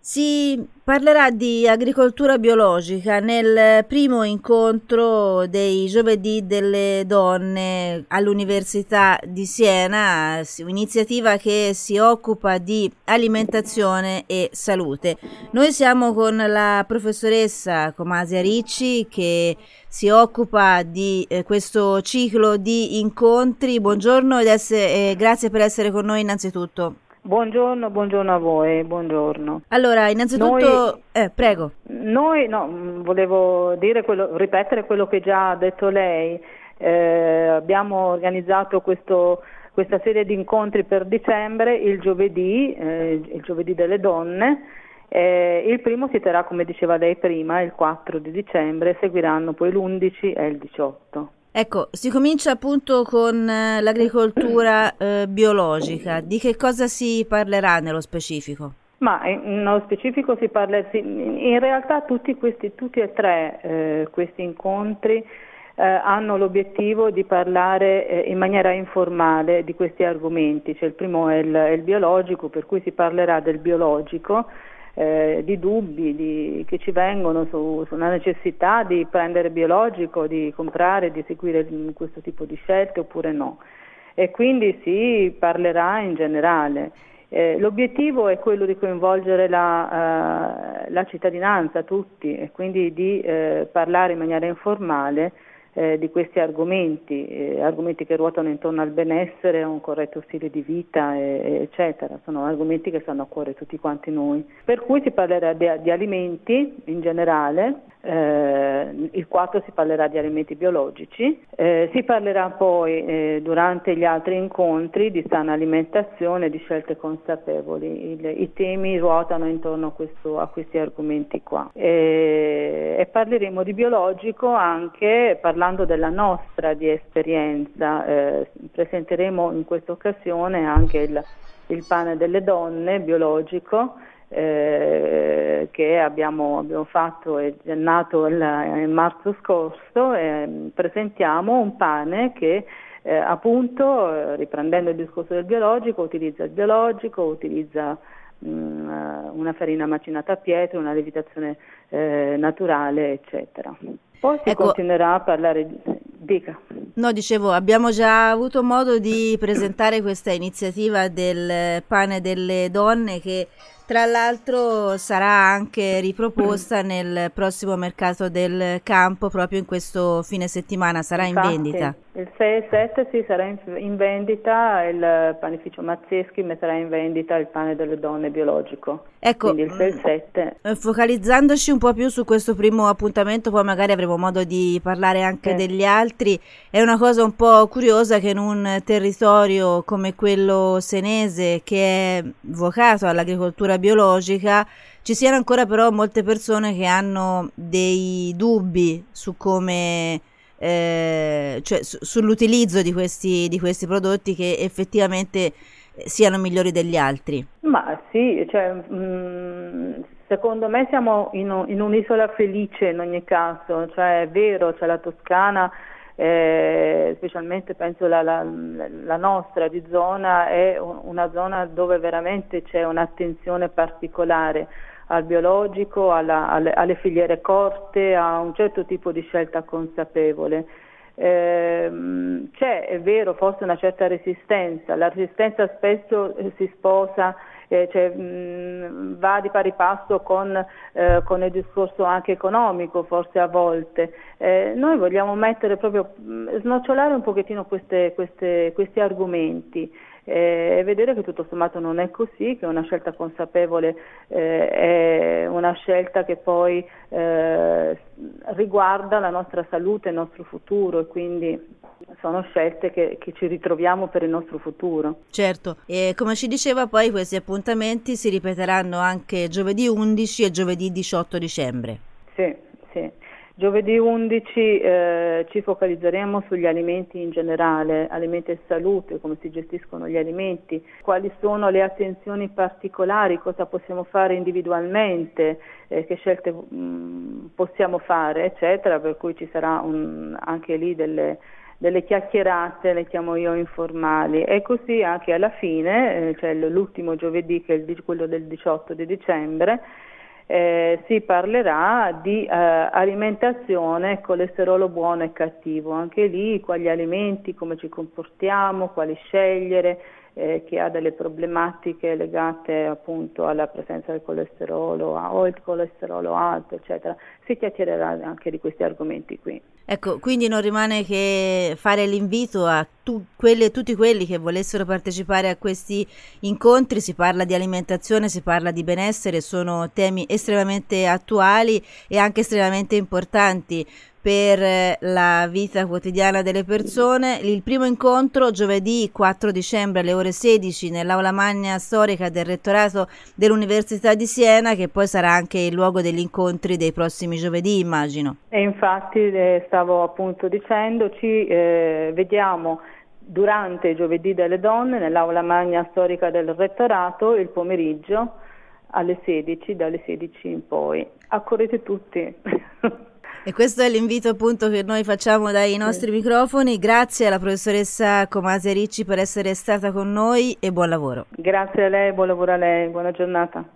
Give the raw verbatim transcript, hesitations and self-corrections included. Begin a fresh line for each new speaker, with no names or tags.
Si parlerà di agricoltura biologica nel primo incontro dei Giovedì delle Donne all'Università di Siena, un'iniziativa che si occupa di alimentazione e salute. Noi siamo con la professoressa Comasia Ricci che si occupa di eh, questo ciclo di incontri. Buongiorno ed essere, eh, grazie per essere con noi innanzitutto.
Buongiorno, buongiorno a voi, buongiorno.
Allora, innanzitutto,
Noi,
eh, prego.
Noi, no, volevo dire quello, ripetere quello che già ha detto lei. Eh, abbiamo organizzato questo, questa serie di incontri per dicembre, il giovedì, eh, il giovedì delle donne. Eh, il primo si terrà, come diceva lei prima, il quattro di dicembre, seguiranno poi l'undici e il diciotto.
Ecco, si comincia appunto con eh, l'agricoltura eh, biologica. Di che cosa si parlerà nello specifico?
Ma in- nello specifico si parla, si- in realtà tutti questi, tutti e tre eh, questi incontri eh, hanno l'obiettivo di parlare eh, in maniera informale di questi argomenti. Cioè, il primo è il, è il biologico, per cui si parlerà del biologico, eh, di dubbi di, che ci vengono su, sulla necessità di prendere biologico, di comprare, di seguire questo tipo di scelte oppure no. E quindi si parlerà in generale. Eh, l'obiettivo è quello di coinvolgere la, uh, la cittadinanza, tutti, e quindi di eh, parlare in maniera informale eh, di questi argomenti, eh, argomenti che ruotano intorno al benessere, a un corretto stile di vita, eh, eccetera. Sono argomenti che stanno a cuore tutti quanti noi. Per cui si parlerà di, di alimenti in generale, eh, il quattro si parlerà di alimenti biologici, eh, si parlerà poi eh, durante gli altri incontri di sana alimentazione, di scelte consapevoli. Il, I temi ruotano intorno a, questo, a questi argomenti qua. E, e parleremo di biologico anche parlando della nostra di esperienza. Eh, presenteremo in questa occasione anche il, il pane delle donne biologico, Eh, che abbiamo, abbiamo fatto, è nato il, in marzo scorso. Eh, presentiamo un pane che eh, appunto, eh, riprendendo il discorso del biologico, utilizza il biologico, utilizza mh, una farina macinata a pietra, una lievitazione eh, naturale, eccetera. Poi si
Ecco,
continuerà a parlare di... Dica.
No, dicevo, abbiamo già avuto modo di presentare questa iniziativa del pane delle donne che tra l'altro sarà anche riproposta nel prossimo mercato del campo proprio in questo fine settimana, sarà in
Infatti,
vendita.
Il sei e sette sì, sarà in, in vendita, il panificio Mazzeschi metterà in vendita il pane delle donne biologico.
Ecco,
Quindi il sei e sette.
focalizzandoci un po' più su questo primo appuntamento, poi magari avremo modo di parlare anche
Sì.
degli altri. È una cosa un po' curiosa che in un territorio come quello senese, che è vocato all'agricoltura biologica, ci siano ancora però molte persone che hanno dei dubbi su come eh, cioè su, sull'utilizzo di questi, di questi prodotti che effettivamente siano migliori degli altri.
Ma sì, cioè, mh, secondo me siamo in, in un'isola felice in ogni caso, cioè è vero, c'è la Toscana, eh, specialmente penso la, la, la nostra di zona è una zona dove veramente c'è un'attenzione particolare al biologico, alla, alle, alle filiere corte, a un certo tipo di scelta consapevole. Eh, c'è, è vero, forse una certa resistenza, la resistenza spesso eh, si sposa, eh, cioè, mh, va di pari passo con, eh, con il discorso anche economico, forse a volte. Eh, noi vogliamo mettere proprio, mh, snocciolare un pochettino queste, queste, questi argomenti e vedere che tutto sommato non è così, che una scelta consapevole eh, è una scelta che poi eh, riguarda la nostra salute, il nostro futuro, e quindi sono scelte che, che ci ritroviamo per il nostro futuro.
Certo, e come ci diceva poi questi appuntamenti si ripeteranno anche giovedì undici e giovedì diciotto dicembre.
Sì, sì. Giovedì undici eh, ci focalizzeremo sugli alimenti in generale, alimenti e salute, come si gestiscono gli alimenti, quali sono le attenzioni particolari, cosa possiamo fare individualmente, eh, che scelte mh, possiamo fare, eccetera, per cui ci sarà un, anche lì delle, delle chiacchierate, le chiamo io, informali, e così anche alla fine, eh, cioè l'ultimo giovedì, che è il, quello del diciotto di dicembre, eh, si parlerà di eh, alimentazione, colesterolo buono e cattivo, anche lì quali alimenti, come ci comportiamo, quali scegliere, eh, chi ha delle problematiche legate appunto alla presenza del colesterolo o il colesterolo alto, eccetera. Si chiacchiererà anche di questi argomenti qui.
Ecco, quindi non rimane che fare l'invito a tu, quelli, tutti quelli che volessero partecipare a questi incontri. Si parla di alimentazione, si parla di benessere, sono temi estremamente attuali e anche estremamente importanti per la vita quotidiana delle persone. Il primo incontro giovedì quattro dicembre alle ore sedici nell'aula magna storica del rettorato dell'Università di Siena, che poi sarà anche il luogo degli incontri dei prossimi giovedì, immagino.
E infatti eh, stavo appunto dicendo, ci eh, vediamo durante i giovedì delle donne nell'aula magna storica del rettorato il pomeriggio alle sedici, dalle sedici in poi. Accorrete tutti.
E questo è l'invito appunto che noi facciamo dai nostri sì. microfoni. Grazie alla professoressa Comasi Ricci per essere stata con noi e buon lavoro.
Grazie a lei, buon lavoro a lei, buona giornata.